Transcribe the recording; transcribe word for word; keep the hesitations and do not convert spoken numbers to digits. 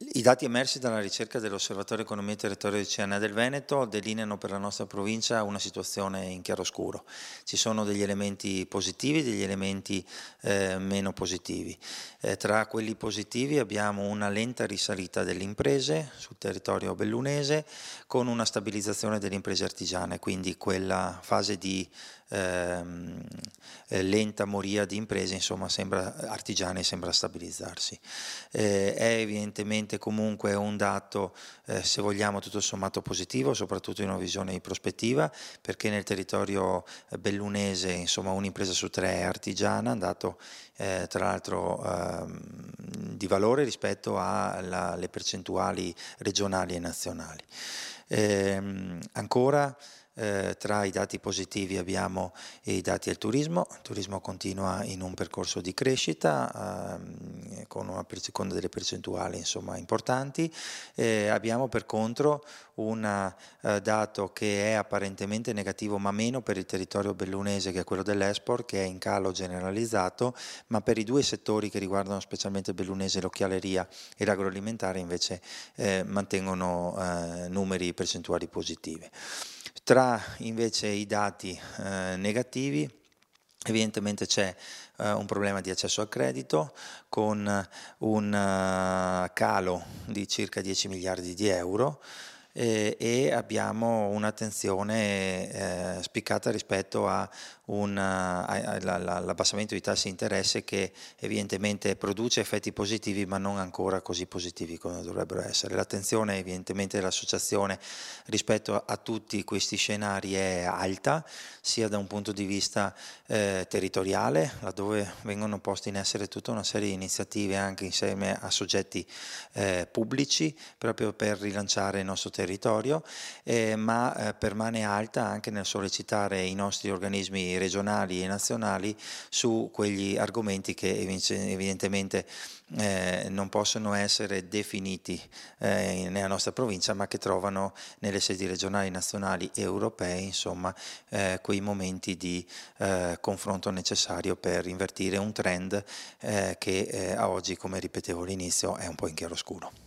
I dati emersi dalla ricerca dell'Osservatorio Economia e Territorio di C N A del Veneto delineano per la nostra provincia una situazione in chiaroscuro. Ci sono degli elementi positivi e degli elementi eh, meno positivi. Eh, tra quelli positivi abbiamo una lenta risalita delle imprese sul territorio bellunese con una stabilizzazione delle imprese artigiane, quindi quella fase di ehm, lenta moria di imprese, insomma, sembra, artigiane sembra stabilizzarsi. Eh, è evidentemente comunque un dato, eh, se vogliamo, tutto sommato positivo, soprattutto in una visione di prospettiva, perché nel territorio bellunese, insomma, un'impresa su tre è artigiana, un dato eh, tra l'altro ehm, di valore rispetto alle percentuali regionali e nazionali. Eh, ancora Eh, tra i dati positivi abbiamo i dati del turismo. Il turismo continua in un percorso di crescita ehm, con, una, con delle percentuali insomma importanti. Eh, abbiamo per contro un eh, dato che è apparentemente negativo, ma meno per il territorio bellunese, che è quello dell'export, che è in calo generalizzato, ma per i due settori che riguardano specialmente il bellunese, l'occhialeria e l'agroalimentare, invece eh, mantengono eh, numeri percentuali positive. Tra invece i dati eh, negativi, evidentemente c'è eh, un problema di accesso al credito con un uh, calo di circa dieci miliardi di euro eh, e abbiamo un'attenzione eh, spiccata rispetto a un, a, a, all'abbassamento di tassi di interesse, che evidentemente produce effetti positivi ma non ancora così positivi come dovrebbero essere. L'attenzione evidentemente dell'associazione rispetto a tutti questi scenari è alta, sia da un punto di vista eh, territoriale, laddove vengono poste in essere tutta una serie di iniziative anche insieme a soggetti eh, pubblici proprio per rilanciare il nostro territorio, eh, ma eh, permane alta anche nel sollecitare i nostri organismi regionali e nazionali su quegli argomenti che evidentemente eh, non possono essere definiti eh, nella nostra provincia, ma che trovano nelle sedi regionali, nazionali e europee, insomma, eh, quei momenti di eh, confronto necessario per invertire un trend eh, che eh, a oggi, come ripetevo all'inizio, è un po' in chiaroscuro.